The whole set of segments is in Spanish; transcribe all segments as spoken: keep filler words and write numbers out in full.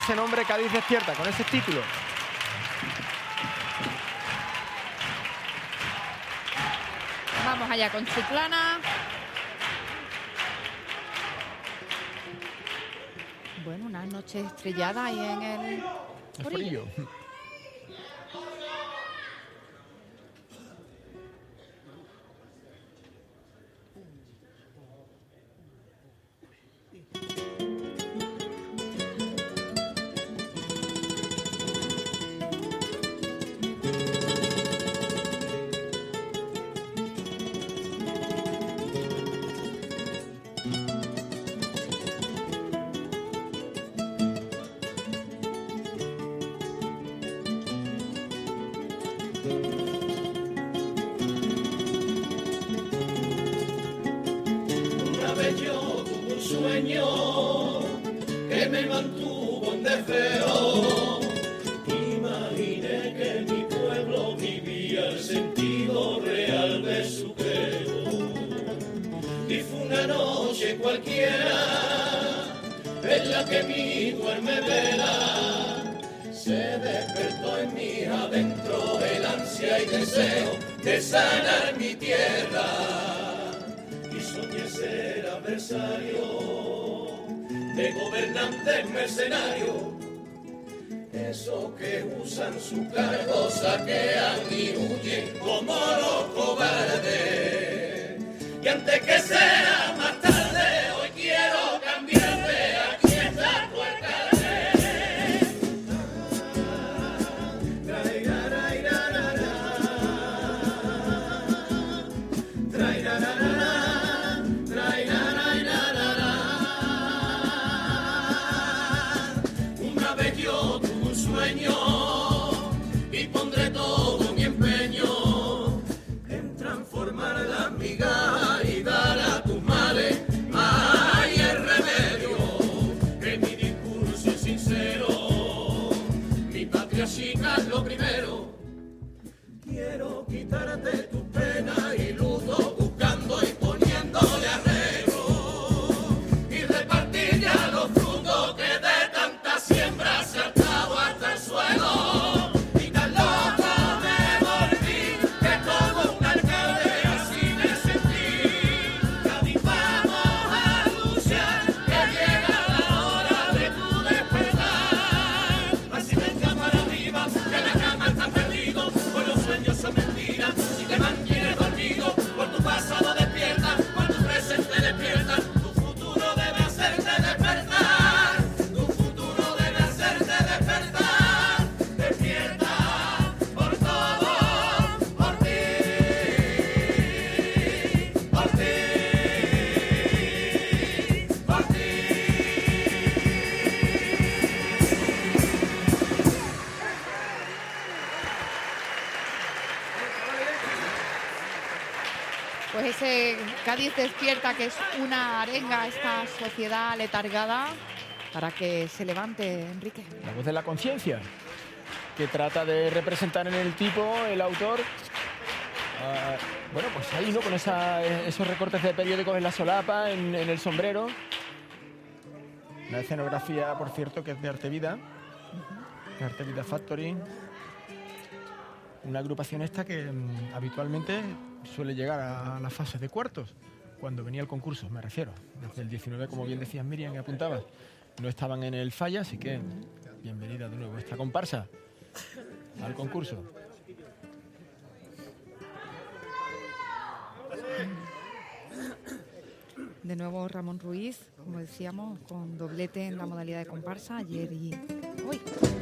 Ese nombre Cádiz despierta, con ese título. Vamos allá con Chiclana. Bueno, una noche estrellada ahí en el Forillo. Yo tuve un sueño que me mantuvo en desvelo. Imaginé que mi pueblo vivía el sentido real de su credo. Y fue una noche cualquiera en la que mi duerme vela se despertó en mí adentro el ansia y deseo de sanar mi tierra. Soñé ser adversario de gobernantes mercenarios, esos que usan su cargo, saquean y huyen como los cobardes. Y antes que sea más tarde, hoy quiero cambiarte, aquí está tu alcalde. Y pondré todo mi empeño en transformar la migaja y dar a tus males ay el remedio. Que mi discurso es sincero, mi patria chica es lo primero. Quiero quitarte tus penas y luto buscando y poniéndole arreglo y repartir ya los frutos que de tanta siembra se han dado hasta el suelo. Y tan loco me volví que como un alcalde así me sentí. Cádiz, vamos a luchar, que llega la hora de tu despertar. Así venga para arriba, que la cama está perdido, por los sueños son mentiras y te mantienes dormido. Por tu pasado despierta, por tu presente despierta, tu futuro debe hacerte despertar. Tu futuro debe hacerte despertar. Despierta por todo, por ti, por ti, por ti. Pues ese Cádiz despierta, que es una arenga a esta sociedad letargada, para que se levante, Enrique. La voz de la conciencia, que trata de representar en el tipo, el autor. Uh, bueno, pues ahí, ¿no? Con esa, esos recortes de periódicos en la solapa, en, en el sombrero. Una escenografía, por cierto, que es de Artevida. De Artevida Factory. Una agrupación esta que um, habitualmente suele llegar a las fases de cuartos, cuando venía el concurso, me refiero. Desde el diecinueve, como bien decías, Miriam, que apuntabas, no estaban en el falla, así que bienvenida de nuevo esta comparsa al concurso. De nuevo Ramón Ruiz, como decíamos, con doblete en la modalidad de comparsa ayer y hoy.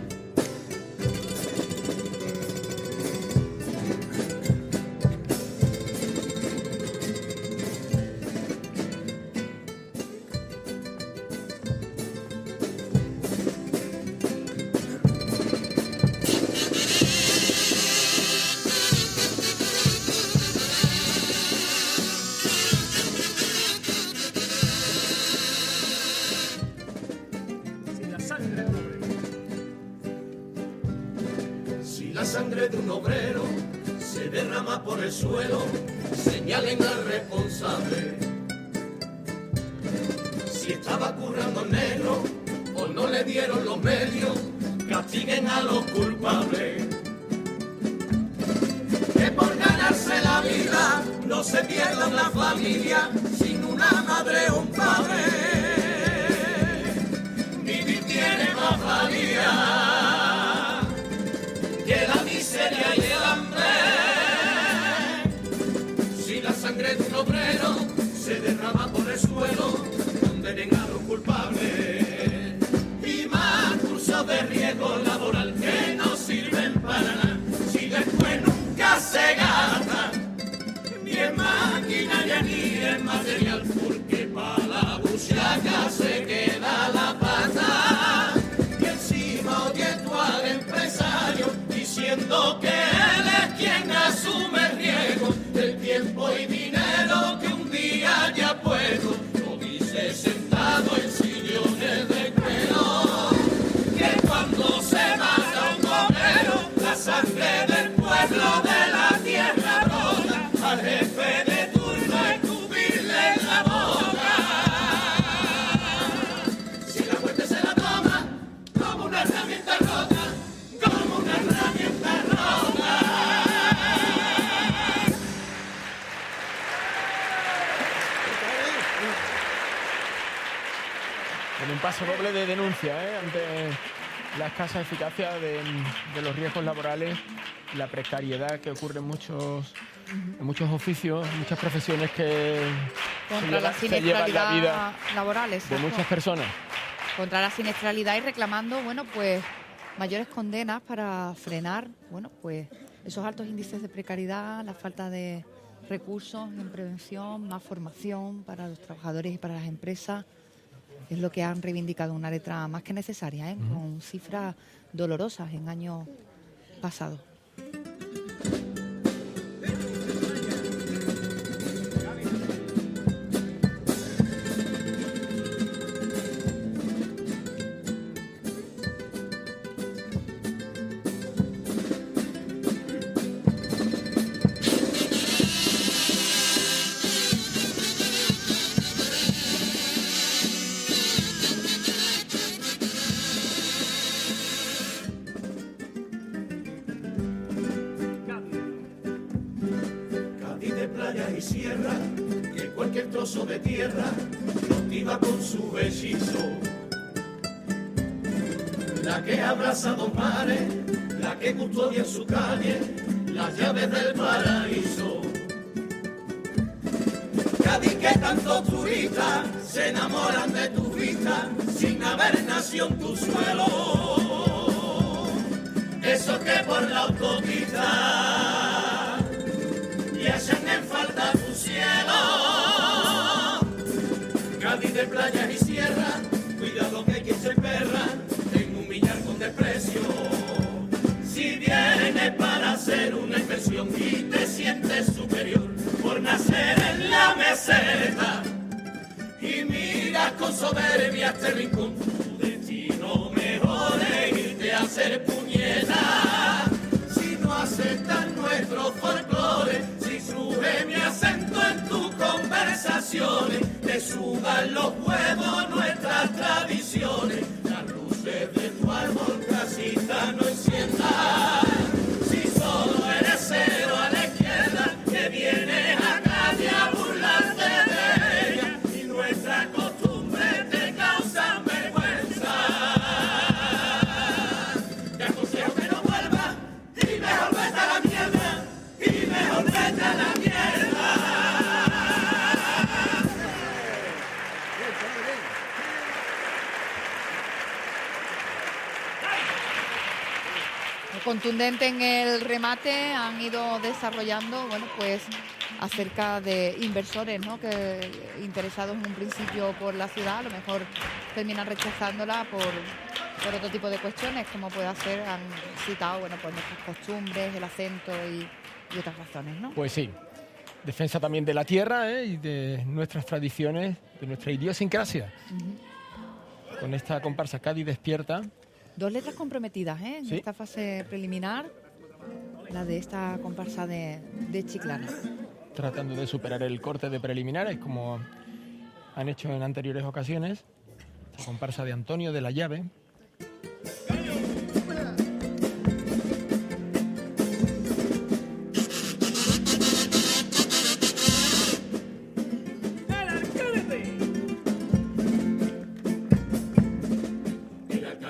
De un obrero se derrama por el suelo, señalen al responsable. Si estaba currando en negro o no le le dieron los medios, castiguen a los culpables. Que por ganarse la vida no se pierda una familia sin una madre o un padre. Vivir tiene más valía que la miseria y el hambre. Si la sangre de un obrero se derrama por el suelo, condenen a los culpables. Y más cursos de riesgo laboral que no sirven para nada, si después nunca se gasta ni en maquinaria ni en material, porque para la buchaca se queda la pata. Y encima oye tú al empresario diciendo que él es quien asume el riesgo del tiempo y dinero que un día ya puedo. Lo dice sentado en sillones de cuero, que cuando se mata un obrero la sangre del pueblo de la tierra brota. Al jefe de turno escupirle en la boca. Si la muerte se la toma como una herramienta rota, como una herramienta rota. En un paso doble de denuncia, ¿eh? Ante la escasa eficacia de, de los riesgos laborales, la precariedad que ocurre en muchos, en muchos oficios, en muchas profesiones que se, Contra la lleva- se llevan la vida siniestralidad laboral, de exacto. muchas personas. Contra la siniestralidad y reclamando, bueno, pues mayores condenas para frenar, bueno, pues esos altos índices de precariedad, la falta de recursos en prevención, más formación para los trabajadores y para las empresas. Es lo que han reivindicado, una letra más que necesaria, ¿eh? Con cifras dolorosas en años pasados. Cádiz de playas y sierra, que cualquier trozo de tierra cautiva con su hechizo. La que abraza dos mares, la que custodia en su calle las llaves del paraíso. Cádiz que tantos turistas se enamoran de tu vista sin haber nacido en tu suelo. Eso que por la autopista y echan en falta tu cielo. Cádiz de playas y sierra, cuidado que hay quien se perra en humillar con desprecio. Si vienes para hacer una inversión y te sientes superior por nacer en la meseta y miras con soberbia este rincón, tu destino mejor es irte a hacer puñeta. Si no aceptas nuestro folclore, si sube mi acento en tus conversaciones, te sudan los huevos nuestras tradiciones, las luces de tu árbol casita no enciendas. Si solo eres cero a la izquierda, que vienes a Cádiz a burlarte de ella y nuestras costumbres te causan vergüenza. Te aconsejo que no vuelvas y mejor vete a la mierda, y mejor vete a la mierda. Contundente en el remate, han ido desarrollando, bueno, pues acerca de inversores, ¿no?, que interesados en un principio por la ciudad, a lo mejor terminan rechazándola por, por otro tipo de cuestiones, como puede ser, han citado, bueno, pues nuestras costumbres, el acento y, y otras razones, ¿no? Pues sí, defensa también de la tierra, ¿eh? Y de nuestras tradiciones, de nuestra idiosincrasia. Uh-huh. Con esta comparsa Cádiz Despierta. Dos letras comprometidas, ¿eh? En ¿Sí? esta fase preliminar, la de esta comparsa de, de Chiclana. Tratando de superar el corte de preliminares, como han hecho en anteriores ocasiones. Esta comparsa de Antonio de la Llave,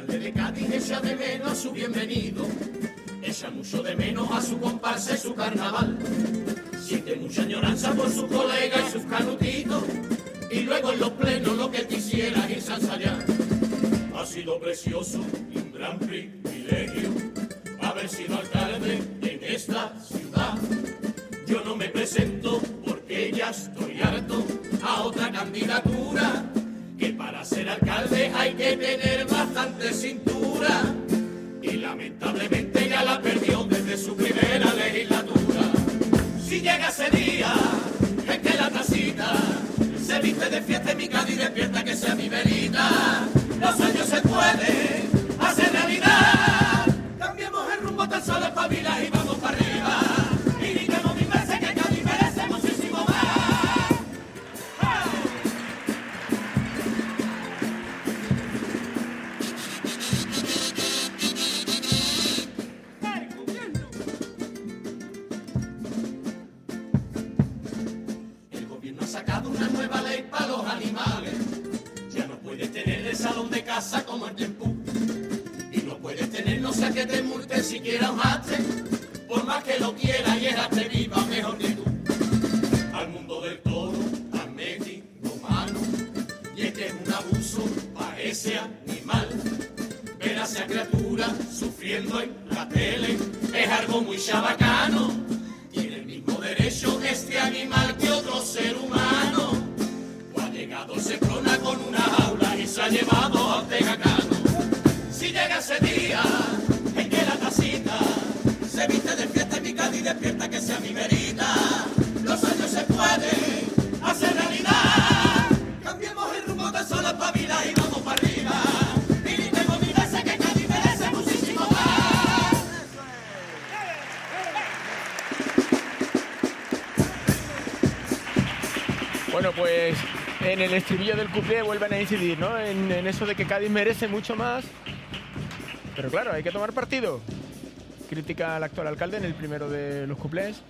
alcalde de Cádiz echa de menos a su bienvenido, echa mucho de menos a su comparsa y su carnaval, siente mucha añoranza por sus colegas y sus canutitos, y luego en los plenos lo que quisiera es ensayar. Ha sido precioso y un gran privilegio haber sido alcalde en esta ciudad. Yo no me presento porque ya estoy harto a otra candidatura, que para ser alcalde hay que tener bastante cintura, y lamentablemente ya la perdió desde su primera legislatura. Si llega ese día en que la tacita se viste de fiesta en mi Cádiz despierta, que sea mi verita, los sueños se pueden hacer realidad. Cambiemos el rumbo tan solo espabilas y vamos para arriba, y gritemos mil veces que Cádiz merece muchísimo más. ¡Hey! El gobierno ha sacado una nueva ley para los animales. Ya no puedes tener el salón de casa como el Tempú, y no puedes tener no sé qué te multen siquiera un haste, por más que lo quiera y el haste viva mejor que tú. Al mundo del toro han metido mano, y es que es un abuso para ese animal. Ver a esa criatura sufriendo en la tele es algo muy chabacano. Tiene el mismo derecho este animal que otro ser humano. O ha llegado el Seprona con una jaula y se ha llevado a Ortega Cano. Si llega ese día en que la tacita se viste de fiesta en mi Cádiz despierta, que sea mi verita, los sueños se pueden hacer realidad. Cambiemos el rumbo tan solo espabilas y vamos para arriba, y gritemos mil veces que Cádiz merece muchísimo más. Bueno, pues en el estribillo del cuplé vuelven a incidir, ¿no? En, en eso de que Cádiz merece mucho más. Pero claro, hay que tomar partido. Crítica al actual alcalde en el primero de los cuplés.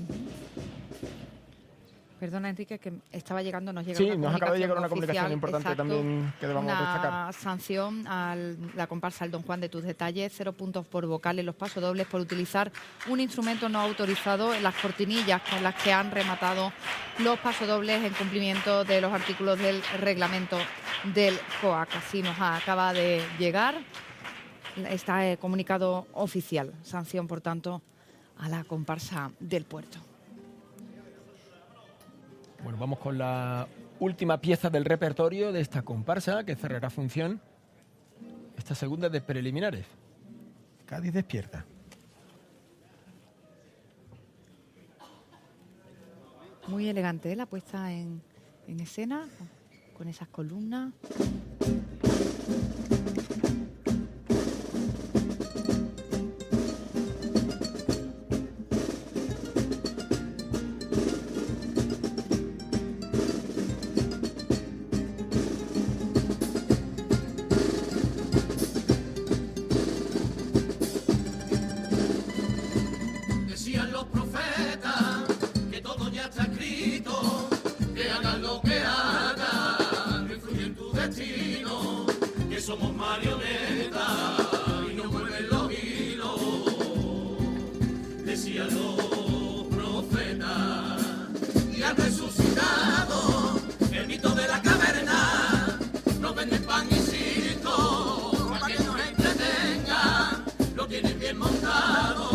Perdona, Enrique, que estaba llegando, nos llega Sí, una nos acaba de llegar una comunicación comunicación importante oficial, también que debamos una destacar. sanción a la comparsa El Don Juan de Tus Detalles, cero puntos por vocal en los pasodobles por utilizar un instrumento no autorizado en las cortinillas con las que han rematado los pasodobles en cumplimiento de los artículos del reglamento del COAC. Así nos acaba de llegar este comunicado oficial. Sanción, por tanto, a la comparsa del Puerto. Bueno, vamos con la última pieza del repertorio de esta comparsa que cerrará función. Esta segunda de preliminares. Cádiz despierta. Muy elegante, ¿eh? La puesta en, en escena, con esas columnas. Decían los profetas que todo ya está escrito, que hagan lo que hagan, no influye en tu destino, que somos marionetas y no mueven los hilos. Decían los profetas, y han resucitado el mito de la caverna, nos venden pan y circo, para que nos entretengan, lo tienen bien montado.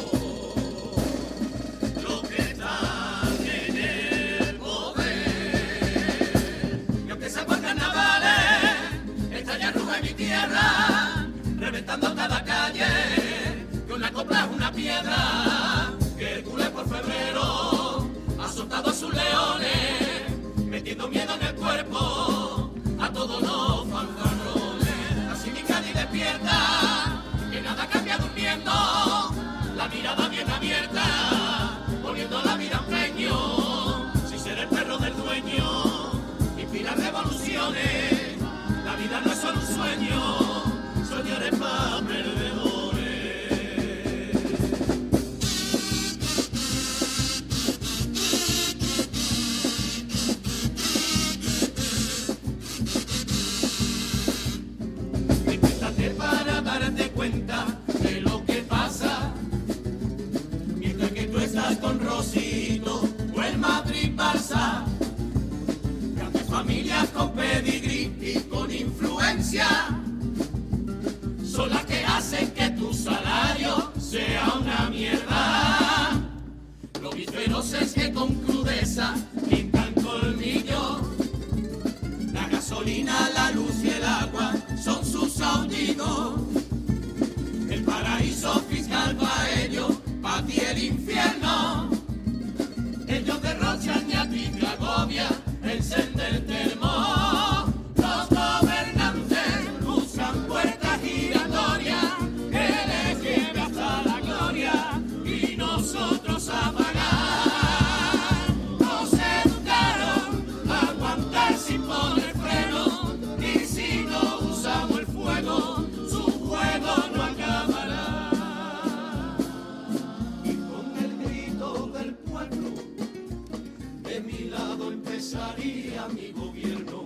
Reventando cada calle, que una copla es una piedra, que Hércules por febrero ha soltado a sus leones, metiendo miedo en el cuerpo a todos los fanfarrones. Así mi Cádiz despierta, que nada cambia durmiendo, la mirada bien abierta, poniendo la vida a empeño, sin ser el perro del dueño, inspira revoluciones, la vida no es solo un sueño. Soñaré pa' perdedores. son las que hacen que tu salario sea una mierda. Los feroces que con crudeza pintan colmillos. La gasolina, la luz y el agua son sus aullidos. El paraíso fiscal para ellos, para ti el infierno. Ellos derrochan y a ti te agobia el ser del termo. Los gobernantes usan puertas giratorias que les lleve hasta la gloria y nosotros a pagar. Nos educaron a aguantar sin poner freno y si no usamos el fuego, su juego no acabará. Y con el grito del pueblo de mi lado empezaría mi gobierno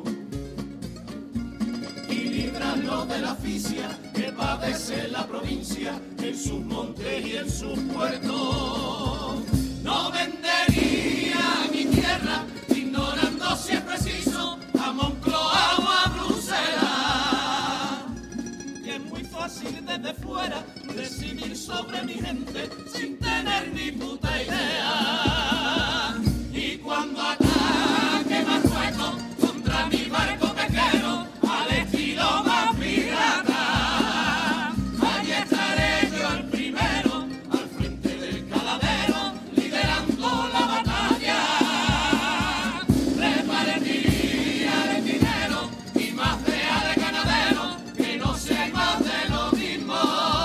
y librarlo de la asfixia que padece la provincia en sus montes y en sus puertos. No vendería mi tierra ignorando si es preciso a Moncloa o a Bruselas. Y es muy fácil desde fuera decidir sobre mi gente sin tener ni puta idea. Y cuando ataque Marruecos contra mi barco pesquero al estilo más pirata, allí estaré yo el primero al frente del caladero liderando la batalla. Repartiría el dinero y más de de ganadero que no sea más de lo mismo.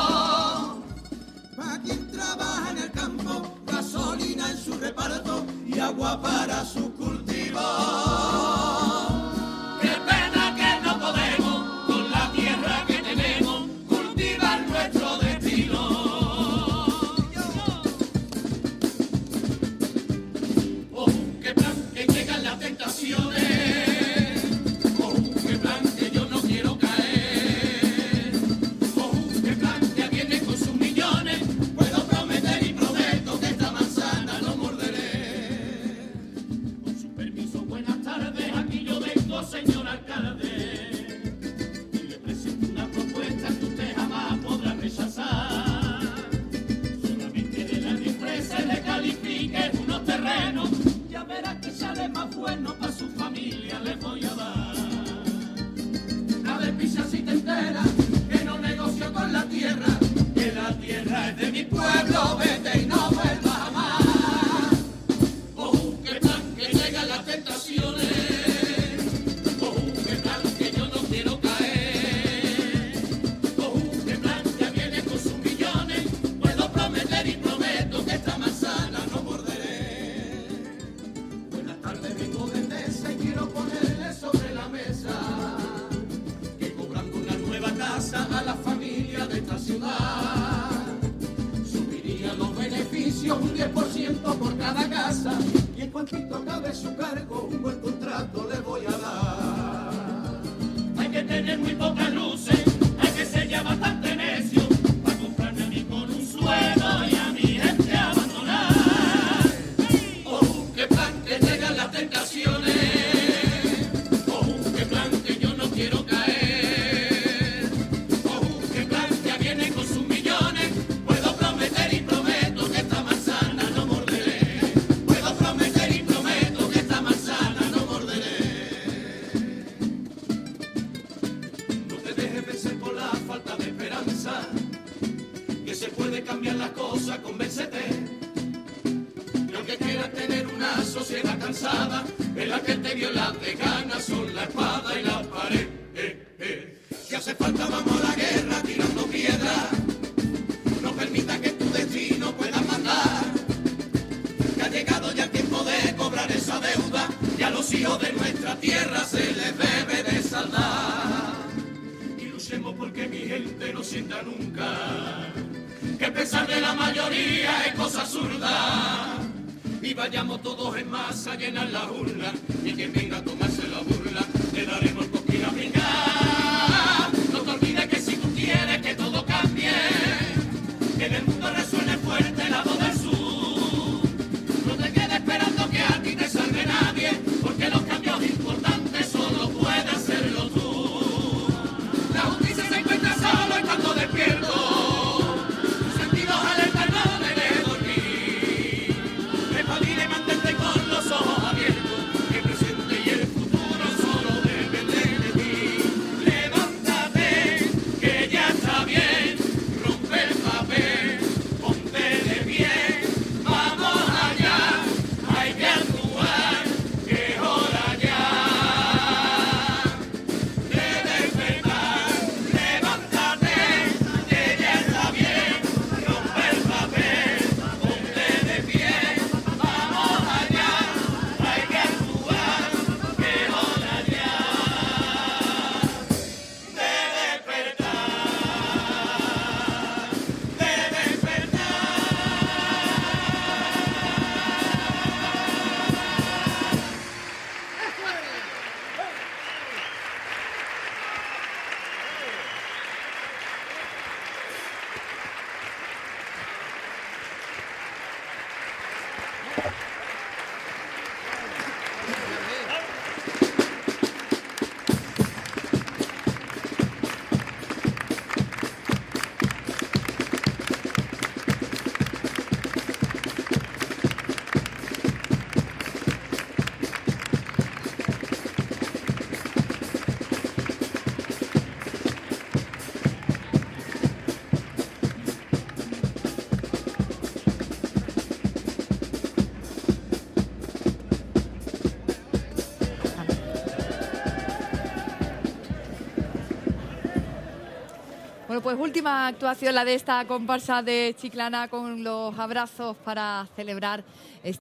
Para quien trabaja en el campo, gasolina en su reparto y agua para su cultivo. Qué pena que no podemos con la tierra que tenemos cultivar nuestro destino. Oh, qué plan que llegan las tentaciones. Oh, qué plan que yo no quiero caer. Oh, qué plan que viene con sus millones. Puedo prometer y prometo que esta manzana no morderé. Con su permiso, buenas tardes, aquí yo vengo, señor alcalde. Y le presento una propuesta que usted jamás podrá rechazar. Solamente de la empresa le califique unos terrenos. Ya verá que sale más bueno para su familia, les voy a dar. A ver, pisa si te enteras que no negocio con la tierra, que la tierra es de mi pueblo, vete y no vuelvas jamás. Oh, qué plan que llegan las tentaciones. Oh, qué plan que yo no quiero caer. Oh, qué plan ya viene con sus millones. Puedo prometer y prometo que esta manzana no morderé. Buenas tardes, vengo de Tesa y quiero ponerle sobre la mesa que cobrando una nueva casa a la familia de esta ciudad subiría los beneficios un diez por ciento por cada casa y en cuantito cabe su cargo un buen contrato le voy a dar. Hay que tener muy pocas luces, hay que ser ya bastante necio para comprarme a mí con un suelo y a mi gente abandonar. Oh, qué plan que llegan las tentaciones. Oh, qué plan que yo no quiero caer. Oh, qué plan ya viene con sus millones. Puedo prometer y prometo que esta manzana no morderé. Puedo prometer y prometo que esta manzana no morderé. No te dejes vencer por la falta de esperanza, que se puede cambiar las cosas, convéncete. Y aunque quieras tener una sociedad cansada, en la que te violan de ganas son la espada y la pared. Eh, eh. Si hace falta vamos a la guerra tirando piedras. No permita que tu destino pueda mandar. Que ha llegado ya el tiempo de cobrar esa deuda y a los hijos de nuestra tierra se les debe de saldar. Y luchemos porque mi gente no sienta nunca que pesar de la mayoría es cosa absurda. Y vayamos todos en masa a llenar la urna y quien venga a tomarse la burla le daremos coquina brincar. No te olvides que si tú quieres que todo cambie, que en el mundo resuene fuerte la voz del sur, no te quedes esperando que a ti te salve nadie, porque los cambios importantes solo puedes hacerlo tú. La justicia se encuentra solo en cuanto de Bueno, pues última actuación la de esta comparsa de Chiclana con los abrazos para celebrar este